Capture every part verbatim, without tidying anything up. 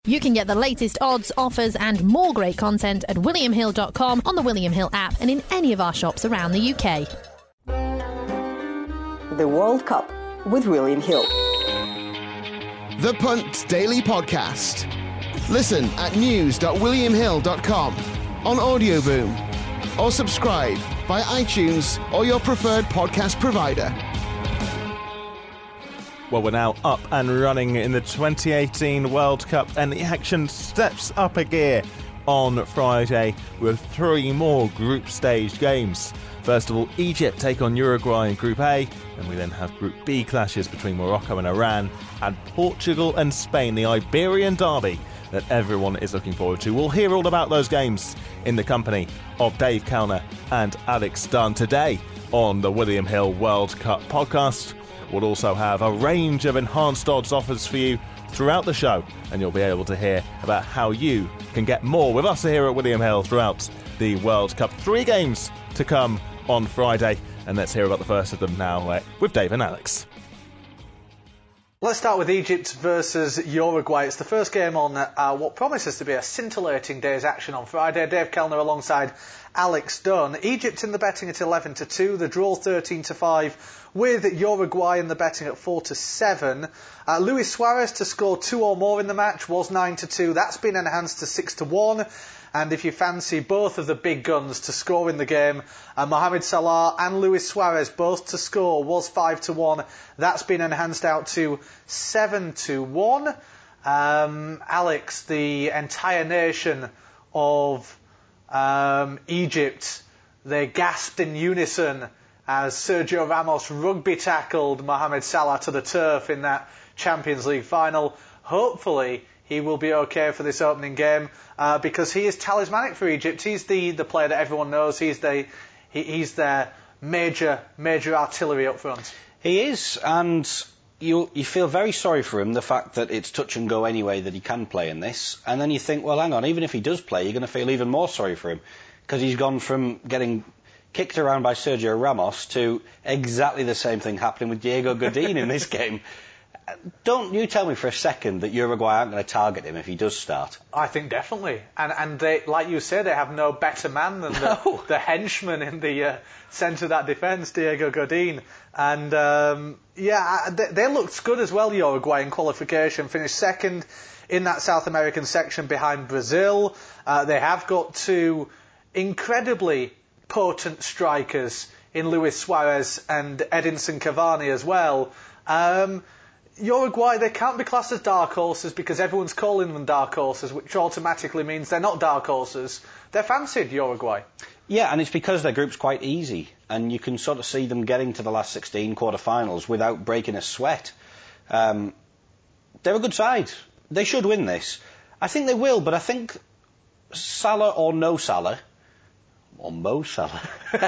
You can get the latest odds, offers and more great content at william hill dot com, on the William Hill app and in any of our shops around the U K. The World Cup with William Hill. The Punt Daily Podcast. Listen at news dot william hill dot com, on Audioboom, or subscribe via iTunes or your preferred podcast provider. Well, we're now up and running in the twenty eighteen World Cup, and the action steps up a gear on Friday with three more group stage games. First of all, Egypt take on Uruguay in Group A, and we then have Group B clashes between Morocco and Iran, and Portugal and Spain, the Iberian derby that everyone is looking forward to. We'll hear all about those games in the company of Dave Kellner and Alex Dunn today on the William Hill World Cup podcast. We'll also have a range of enhanced odds offers for you throughout the show, and you'll be able to hear about how you can get more with us here at William Hill throughout the World Cup. Three games to come on Friday, and let's hear about the first of them now uh, with Dave and Alex. Let's start with Egypt versus Uruguay. It's the first game on uh, what promises to be a scintillating day's action on Friday. Dave Kellner alongside Alex Dunn. Egypt in the betting at eleven to two, the draw thirteen to five, with Uruguay in the betting at four to seven. Uh, Luis Suarez to score two or more in the match was nine to two. That's been enhanced to six to one. And if you fancy both of the big guns to score in the game, uh, Mohamed Salah and Luis Suarez both to score was five to one. That's been enhanced out to seven to one. Um, Alex, the entire nation of um, Egypt, they gasped in unison as Sergio Ramos rugby tackled Mohamed Salah to the turf in that Champions League final. Hopefully he will be okay for this opening game uh, because he is talismanic for Egypt. He's the, the player that everyone knows. He's the he, he's their major major artillery up front. He is, and you you feel very sorry for him, the fact that it's touch and go anyway that he can play in this. And then you think, well, hang on, even if he does play, you're going to feel even more sorry for him because he's gone from getting kicked around by Sergio Ramos to exactly the same thing happening with Diego Godin in this game. Don't you tell me for a second that Uruguay aren't going to target him if he does start. I think definitely. And and they, like you say, they have no better man than the, no. the henchman in the uh, centre of that defence, Diego Godin. And, um, yeah, they, they looked good as well, Uruguay, in qualification. Finished second in that South American section behind Brazil. Uh, they have got two incredibly potent strikers in Luis Suarez and Edinson Cavani as well. Um... Uruguay, they can't be classed as dark horses because everyone's calling them dark horses, which automatically means they're not dark horses. They're fancied, Uruguay. Yeah, and it's because their group's quite easy, and you can sort of see them getting to the last sixteen quarter-finals without breaking a sweat. Um, they're a good side. They should win this. I think they will, but I think Salah or no Salah, or Mo Salah.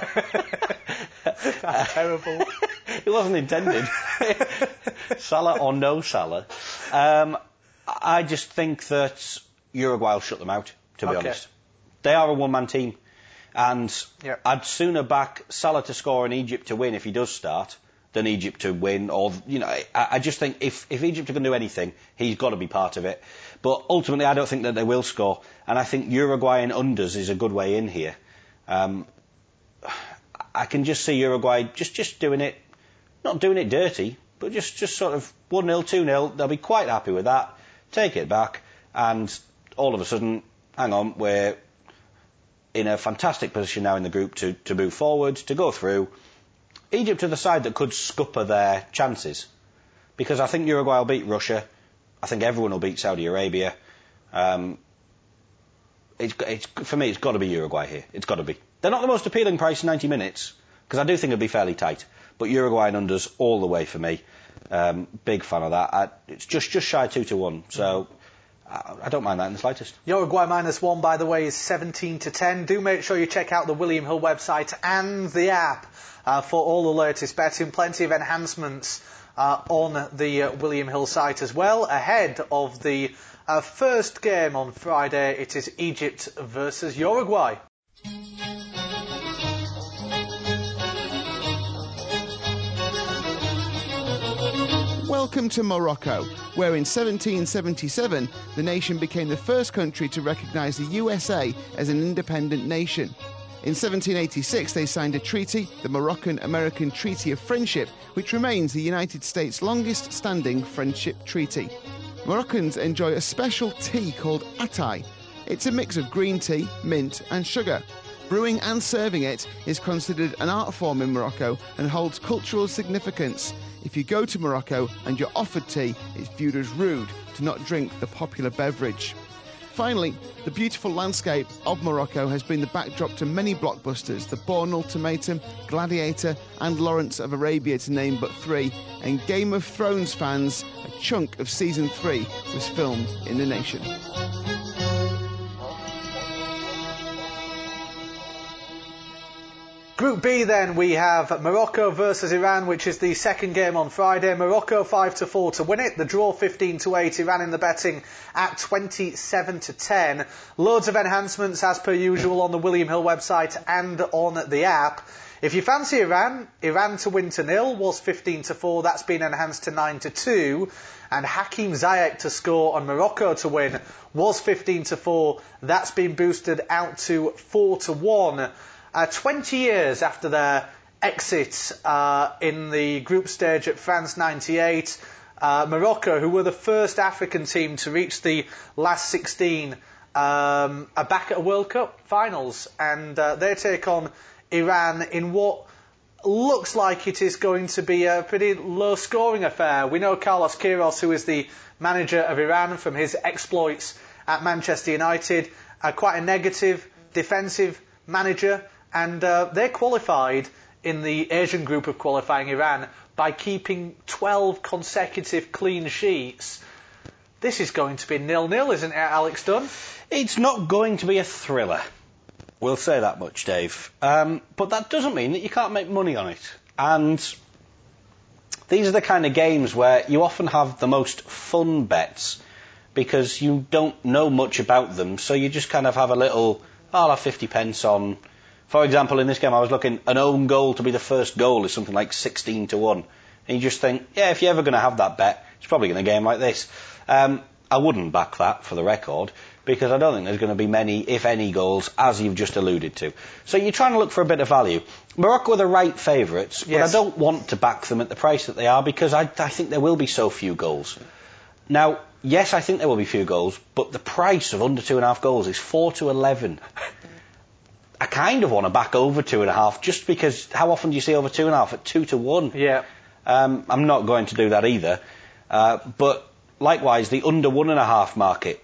That's terrible. It wasn't intended. Salah or no Salah. Um, I just think that Uruguay will shut them out, to be okay. honest. They are a one-man team. And yep. I'd sooner back Salah to score and Egypt to win if he does start than Egypt to win. Or, you know, I, I just think if, if Egypt are going to do anything, he's got to be part of it. But ultimately, I don't think that they will score. And I think Uruguay in unders is a good way in here. Um, I can just see Uruguay just, just doing it, not doing it dirty, but just, just sort of one nil, two nil. They'll be quite happy with that, take it back, and all of a sudden, hang on, we're in a fantastic position now in the group to, to move forward, to go through. Egypt are the side that could scupper their chances, because I think Uruguay will beat Russia. I think everyone will beat Saudi Arabia. Um, it's, it's, for me, it's got to be Uruguay here. It's got to be. They're not the most appealing price in ninety minutes, because I do think it'll be fairly tight. But Uruguay and unders all the way for me. Um, big fan of that. I, it's just, just shy two to one, so I, I don't mind that in the slightest. Uruguay minus one, by the way, is seventeen to ten. Do make sure you check out the William Hill website and the app uh, for all the latest betting. Plenty of enhancements uh, on the uh, William Hill site as well. Ahead of the uh, first game on Friday, it is Egypt versus Uruguay. Welcome Welcome to Morocco, where in seventeen seventy-seven the nation became the first country to recognise the U S A as an independent nation. In seventeen eighty-six they signed a treaty, the Moroccan-American Treaty of Friendship, which remains the United States' longest-standing friendship treaty. Moroccans enjoy a special tea called atay. It's a mix of green tea, mint and sugar. Brewing and serving it is considered an art form in Morocco and holds cultural significance. If you go to Morocco and you're offered tea, it's viewed as rude to not drink the popular beverage. Finally, the beautiful landscape of Morocco has been the backdrop to many blockbusters, The Bourne Ultimatum, Gladiator and Lawrence of Arabia, to name but three, and Game of Thrones fans, a chunk of season three was filmed in the nation. Group B then, we have Morocco versus Iran, which is the second game on Friday. Morocco five to four to win it. The draw fifteen to eight. Iran in the betting at twenty-seven to ten. Loads of enhancements as per usual on the William Hill website and on the app. If you fancy Iran, Iran to win to nil was fifteen to four. That's been enhanced to nine to two. And Hakim Ziyech to score on Morocco to win was fifteen to four. That's been boosted out to four to one. Uh, twenty years after their exit uh, in the group stage at France ninety-eight, uh, Morocco, who were the first African team to reach the last sixteen, um, are back at a World Cup finals, and uh, they take on Iran in what looks like it is going to be a pretty low-scoring affair. We know Carlos Queiroz, who is the manager of Iran from his exploits at Manchester United, uh, quite a negative defensive manager. And uh, they qualified in the Asian group of qualifying Iran by keeping twelve consecutive clean sheets. This is going to be nil-nil, isn't it, Alex Dunn? It's not going to be a thriller. We'll say that much, Dave. Um, but that doesn't mean that you can't make money on it. And these are the kind of games where you often have the most fun bets because you don't know much about them, so you just kind of have a little, I'll have fifty pence on. For example, in this game I was looking, an own goal to be the first goal is something like sixteen to one. And you just think, yeah, if you're ever going to have that bet, it's probably in a game like this. Um, I wouldn't back that, for the record, because I don't think there's going to be many, if any, goals, as you've just alluded to. So you're trying to look for a bit of value. Morocco are the right favourites, but yes. I don't want to back them at the price that they are, because I, I think there will be so few goals. Now, yes, I think there will be few goals, but the price of under two and a half goals is four to eleven. I kind of want to back over two and a half, just because how often do you see over two and a half at two to one? Yeah. Um, I'm not going to do that either. Uh, but likewise, the under one and a half market.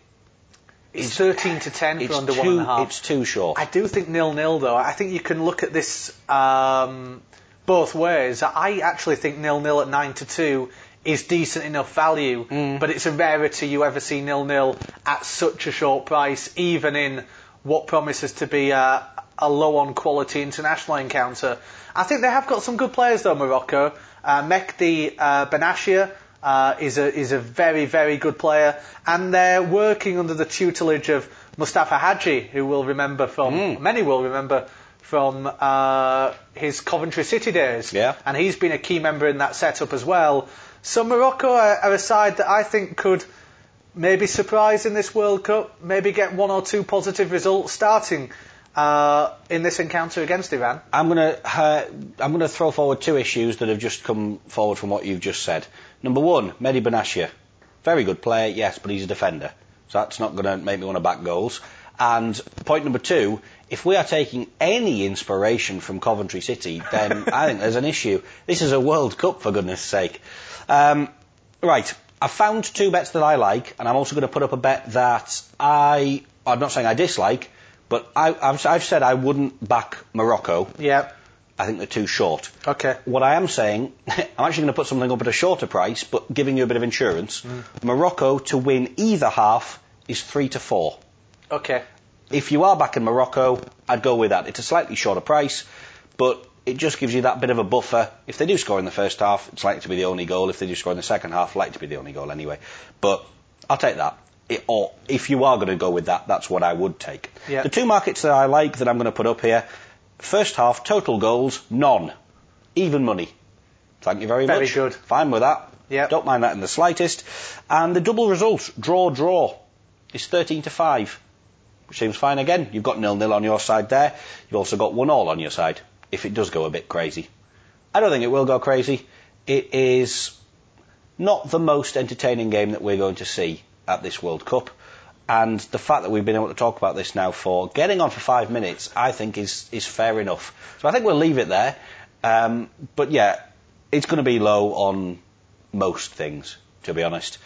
It's thirteen to ten for under too, one and a half. It's too short. I do think nil-nil though. I think you can look at this um, both ways. I actually think nil-nil at nine to two is decent enough value, mm. but it's a rarity you ever see nil-nil at such a short price, even in what promises to be a, a low-on-quality international encounter. I think they have got some good players, though, Morocco. Uh, Mehdi uh, Benashia uh, is a is a very, very good player, and they're working under the tutelage of Mustafa Hadji, who will remember from, mm. many will remember from uh, his Coventry City days. Yeah. And he's been a key member in that setup as well. So Morocco are, are a side that I think could maybe surprise in this World Cup, maybe get one or two positive results starting uh, in this encounter against Iran. I'm going to uh, I'm going to throw forward two issues that have just come forward from what you've just said. Number one, Mehdi Benashia. Very good player, yes, but he's a defender. So that's not going to make me want to back goals. And point number two, if we are taking any inspiration from Coventry City, then I think there's an issue. This is a World Cup, for goodness sake. Um, right. I've found two bets that I like, and I'm also going to put up a bet that I, I'm not saying I dislike, but I, I've, I've said I wouldn't back Morocco. Yeah. I think they're too short. Okay. What I am saying, I'm actually going to put something up at a shorter price, but giving you a bit of insurance. Mm. Morocco to win either half is three to four. Okay. If you are backing Morocco, I'd go with that. It's a slightly shorter price, but it just gives you that bit of a buffer. If they do score in the first half, it's likely to be the only goal. If they do score in the second half, likely to be the only goal anyway. But I'll take that. It, or if you are going to go with that, that's what I would take. Yeah. The two markets that I like that I'm going to put up here, first half, total goals, none. Even money. Thank you very, very much. Very good. Fine with that. Yep. Don't mind that in the slightest. And the double result, draw-draw, is thirteen to five, which seems fine again. You've got nil-nil on your side there. You've also got one-all on your side, if it does go a bit crazy. I don't think it will go crazy. It is not the most entertaining game that we're going to see at this World Cup. And the fact that we've been able to talk about this now for getting on for five minutes, I think is, is fair enough. So I think we'll leave it there. Um, but yeah, it's going to be low on most things, to be honest.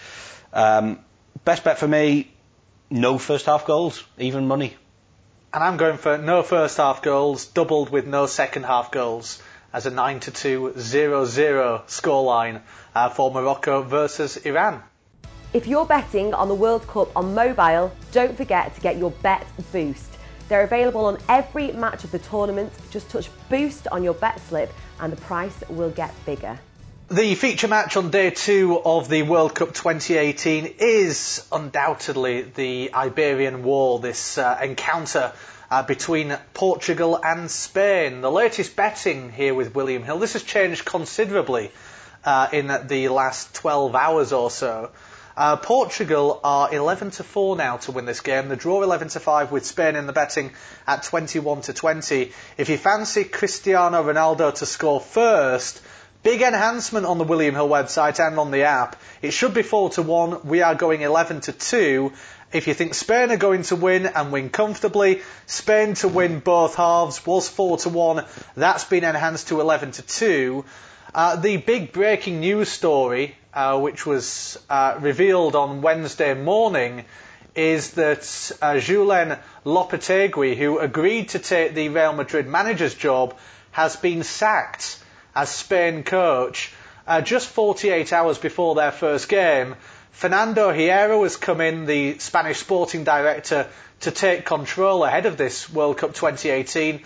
Um, best bet for me, no first half goals, even money. And I'm going for no first half goals, doubled with no second half goals, as a nine to two, zero zero scoreline uh, for Morocco versus Iran. If you're betting on the World Cup on mobile, don't forget to get your Bet Boost. They're available on every match of the tournament. Just touch Boost on your bet slip and the price will get bigger. The feature match on day two of the World Cup twenty eighteen is undoubtedly the Iberian War, this uh, encounter uh, between Portugal and Spain. The latest betting here with William Hill. This has changed considerably uh, in the last twelve hours or so. Uh, Portugal are eleven to four now to win this game. The draw eleven to five with Spain in the betting at twenty-one to twenty. If you fancy Cristiano Ronaldo to score first, big enhancement on the William Hill website and on the app. It should be four to one. We are going eleven to two. If you think Spain are going to win and win comfortably, Spain to win both halves was four to one. That's been enhanced to eleven to two. Uh, the big breaking news story, uh, which was uh, revealed on Wednesday morning, is that uh, Julen Lopetegui, who agreed to take the Real Madrid manager's job, has been sacked as Spain coach. Uh, just forty-eight hours before their first game, Fernando Hierro has come in, the Spanish sporting director, to take control ahead of this World Cup twenty eighteen.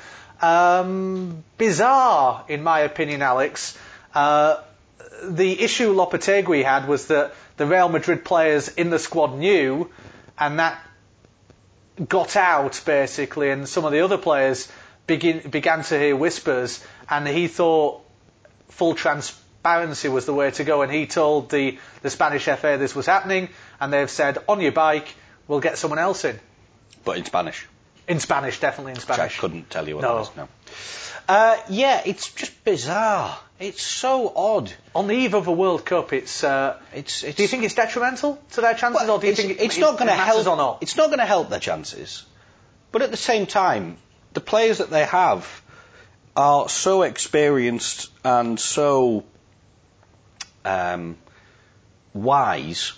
Um, bizarre, in my opinion, Alex. Uh, the issue Lopetegui had was that the Real Madrid players in the squad knew, and that got out, basically, and some of the other players begin, began to hear whispers, and he thought full transparency was the way to go, and he told the, the Spanish F A this was happening, and they've said, on your bike, we'll get someone else in. But in Spanish? In Spanish, definitely in Spanish. Which I couldn't tell you what no. that is, no. Uh, yeah, it's just bizarre. It's so odd. On the eve of a World Cup, it's, uh, it's, it's do you think it's detrimental to their chances, well, or do you it's, think it, it's it, not going to help? Or not? It's not going to help their chances. But at the same time, the players that they have are so experienced and so um, wise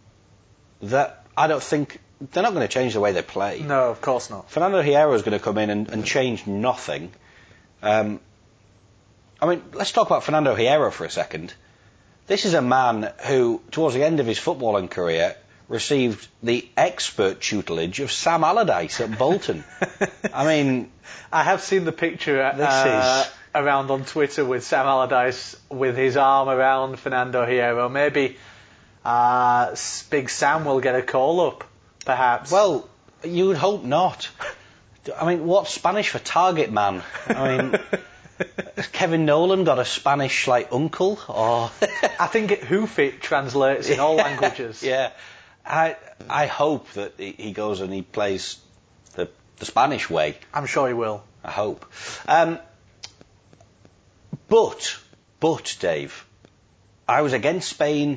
that I don't think they're not going to change the way they play. No, of course not. Fernando Hierro is going to come in and, and change nothing. Um, I mean, let's talk about Fernando Hierro for a second. This is a man who, towards the end of his footballing career, received the expert tutelage of Sam Allardyce at Bolton. I mean, I have seen the picture this uh, is... around on Twitter with Sam Allardyce with his arm around Fernando Hierro. Maybe uh, Big Sam will get a call up, perhaps. Well, you would hope not. I mean, what's Spanish for target man? I mean, has Kevin Nolan got a Spanish, like, uncle? Or I think it, hoof it translates in all languages. Yeah. I I hope that he goes and he plays the, the Spanish way. I'm sure he will. I hope. Um, but, but, Dave, I was against Spain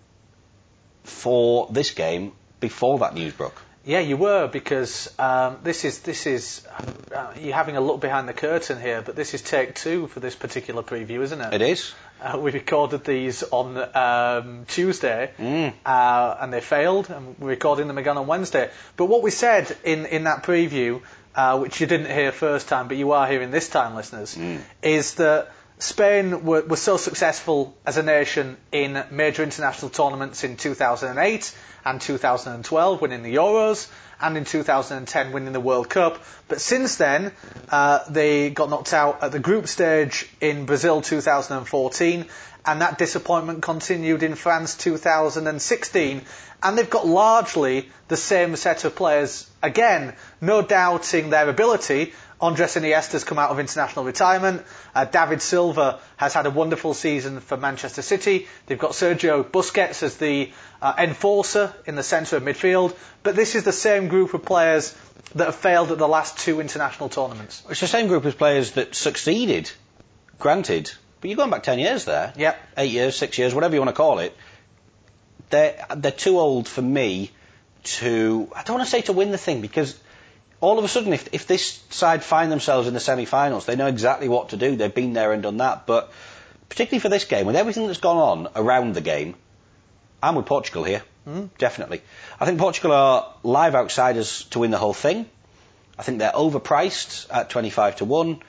for this game before that news broke. Yeah, you were, because um, this is this is uh, you're having a look behind the curtain here, but this is take two for this particular preview, isn't it? It is. Uh, we recorded these on um, Tuesday, mm. uh, and they failed, and we're recording them again on Wednesday. But what we said in, in that preview, uh, which you didn't hear first time, but you are hearing this time, listeners, mm. is that Spain were, were so successful as a nation in major international tournaments in two thousand eight and two thousand twelve, winning the Euros, and in two thousand ten winning the World Cup. But since then, uh, they got knocked out at the group stage in Brazil two thousand fourteen, and that disappointment continued in France two thousand sixteen. And they've got largely the same set of players. Again, no doubting their ability. Andres Iniesta's come out of international retirement. Uh, David Silva has had a wonderful season for Manchester City. They've got Sergio Busquets as the uh, enforcer in the centre of midfield. But this is the same group of players that have failed at the last two international tournaments. It's the same group of players that succeeded, granted. But you're going back ten years there. Yep. Eight years, six years, whatever you want to call it. They're, they're too old for me to... I don't want to say to win the thing, because... all of a sudden, if, if this side find themselves in the semi-finals, they know exactly what to do. They've been there and done that. But particularly for this game, with everything that's gone on around the game, I'm with Portugal here. Mm. Definitely. I think Portugal are live outsiders to win the whole thing. I think they're overpriced at twenty-five to one.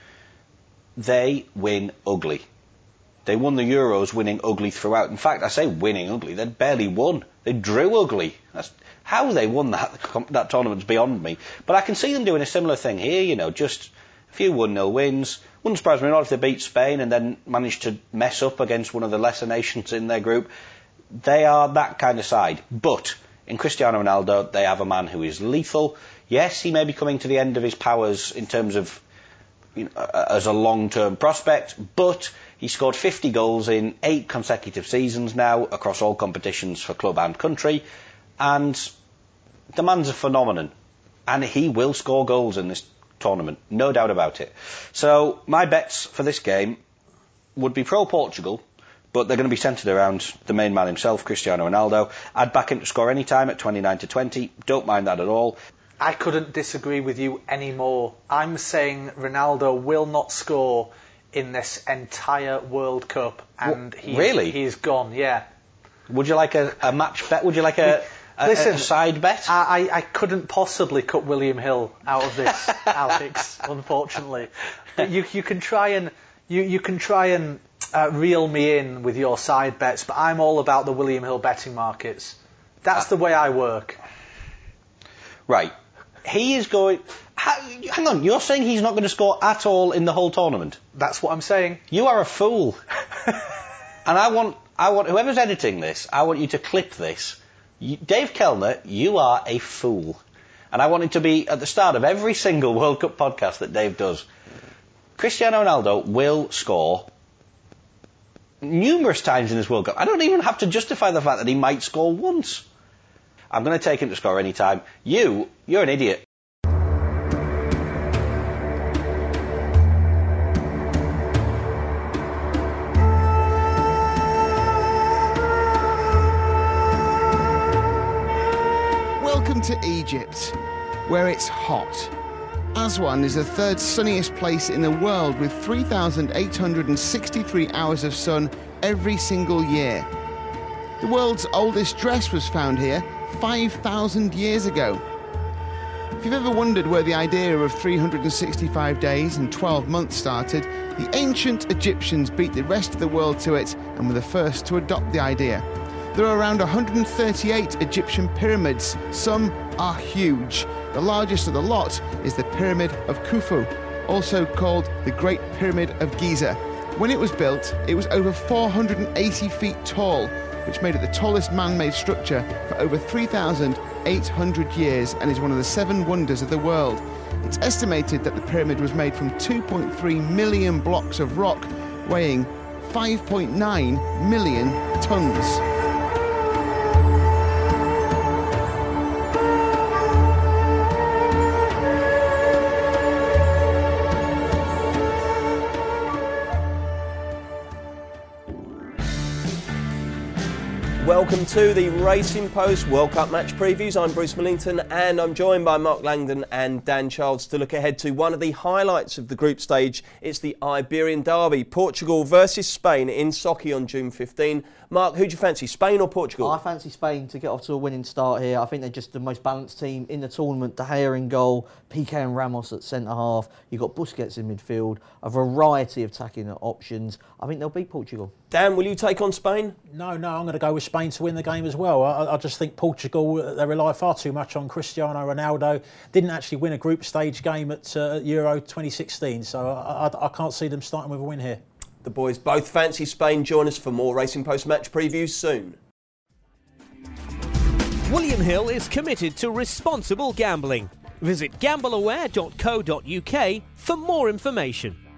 They win ugly. They won the Euros winning ugly throughout. In fact, I say winning ugly. They barely won. They drew ugly. That's... how they won that that tournament's beyond me. But I can see them doing a similar thing here, you know, just a few one nil wins. Wouldn't surprise me at all if they beat Spain and then managed to mess up against one of the lesser nations in their group. They are that kind of side. But in Cristiano Ronaldo, they have a man who is lethal. Yes, he may be coming to the end of his powers in terms of, you know, as a long-term prospect, but he scored fifty goals in eight consecutive seasons now across all competitions for club and country. And the man's a phenomenon, and he will score goals in this tournament, no doubt about it. So my bets for this game would be pro-Portugal, but they're going to be centred around the main man himself, Cristiano Ronaldo. I'd back him to score any time at twenty-nine to twenty, don't mind that at all. I couldn't disagree with you anymore. I'm saying Ronaldo will not score in this entire World Cup, and what, he, really? he's gone, yeah. Would you like a, a match bet? Would you like a... A, Listen, a side bet? I, I couldn't possibly cut William Hill out of this, Alex, unfortunately. But you, you can try and you, you can try and uh, reel me in with your side bets, but I'm all about the William Hill betting markets. That's uh, the way I work. Right. He is going... Hang on, you're saying he's not going to score at all in the whole tournament? That's what I'm saying. You are a fool. And I want, I want whoever's editing this, I want you to clip this. You, Dave Kellner, you are a fool. And I want it to be at the start of every single World Cup podcast that Dave does. Cristiano Ronaldo will score numerous times in this World Cup. I don't even have to justify the fact that he might score once. I'm going to take him to score any time. You, you're an idiot. Welcome to Egypt, where it's hot. Aswan is the third sunniest place in the world with three thousand eight hundred sixty-three hours of sun every single year. The world's oldest dress was found here five thousand years ago. If you've ever wondered where the idea of three hundred sixty-five days and twelve months started, the ancient Egyptians beat the rest of the world to it and were the first to adopt the idea. There are around one hundred thirty-eight Egyptian pyramids. Some are huge. The largest of the lot is the Pyramid of Khufu, also called the Great Pyramid of Giza. When it was built, it was over four hundred eighty feet tall, which made it the tallest man-made structure for over three thousand eight hundred years and is one of the seven wonders of the world. It's estimated that the pyramid was made from two point three million blocks of rock, weighing five point nine million tons. Welcome to the Racing Post World Cup match previews. I'm Bruce Millington and I'm joined by Mark Langdon and Dan Childs to look ahead to one of the highlights of the group stage. It's the Iberian Derby, Portugal versus Spain in Sochi on June fifteenth. Mark, who do you fancy, Spain or Portugal? I fancy Spain to get off to a winning start here. I think they're just the most balanced team in the tournament. De Gea in goal, Piqué and Ramos at centre-half. You've got Busquets in midfield, a variety of attacking options. I think they'll beat Portugal. Dan, will you take on Spain? No, no, I'm going to go with Spain to win the game as well. I, I just think Portugal, they rely far too much on Cristiano Ronaldo. Didn't actually win a group stage game at uh, Euro twenty sixteen, so I, I, I can't see them starting with a win here. The boys both fancy Spain. Join us for more Racing Post match previews soon. William Hill is committed to responsible gambling. Visit gamble aware dot co dot uk for more information.